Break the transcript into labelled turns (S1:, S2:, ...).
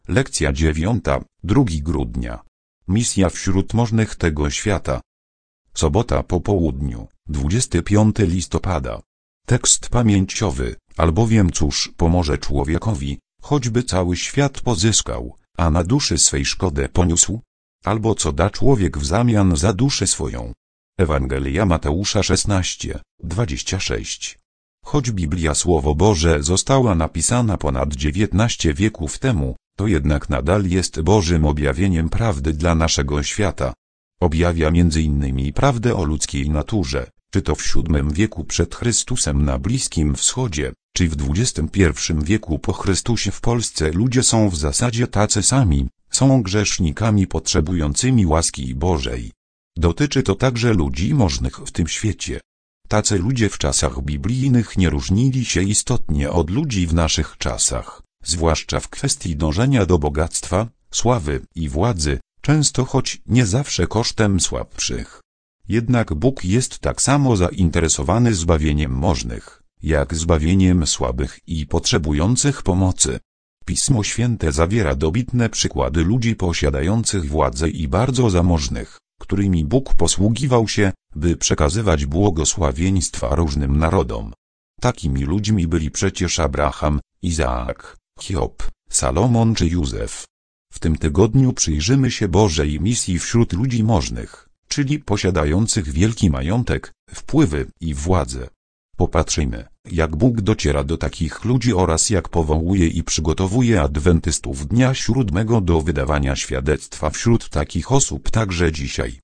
S1: Lekcja 9, 2 grudnia. Misja wśród możnych tego świata. Sobota po południu, 25 listopada. Tekst pamięciowy, albowiem cóż pomoże człowiekowi, choćby cały świat pozyskał, a na duszy swej szkodę poniósł? Albo co da człowiek w zamian za duszę swoją? Ewangelia Mateusza 16, 26. Choć Biblia Słowo Boże została napisana ponad 19 wieków temu, to jednak nadal jest Bożym objawieniem prawdy dla naszego świata. Objawia m.in. prawdę o ludzkiej naturze, czy to w VII wieku przed Chrystusem na Bliskim Wschodzie, czy w XXI wieku po Chrystusie w Polsce ludzie są w zasadzie tacy sami, są grzesznikami potrzebującymi łaski Bożej. Dotyczy to także ludzi możnych w tym świecie. Tacy ludzie w czasach biblijnych nie różnili się istotnie od ludzi w naszych czasach, zwłaszcza w kwestii dążenia do bogactwa, sławy i władzy, często choć nie zawsze kosztem słabszych. Jednak Bóg jest tak samo zainteresowany zbawieniem możnych, jak zbawieniem słabych i potrzebujących pomocy. Pismo Święte zawiera dobitne przykłady ludzi posiadających władzę i bardzo zamożnych, którymi Bóg posługiwał się, by przekazywać błogosławieństwa różnym narodom. Takimi ludźmi byli przecież Abraham, Izaak, Hiob, Salomon czy Józef. W tym tygodniu przyjrzymy się Bożej misji wśród ludzi możnych, czyli posiadających wielki majątek, wpływy i władzę. Popatrzymy, jak Bóg dociera do takich ludzi oraz jak powołuje i przygotowuje adwentystów dnia siódmego do wydawania świadectwa wśród takich osób także dzisiaj.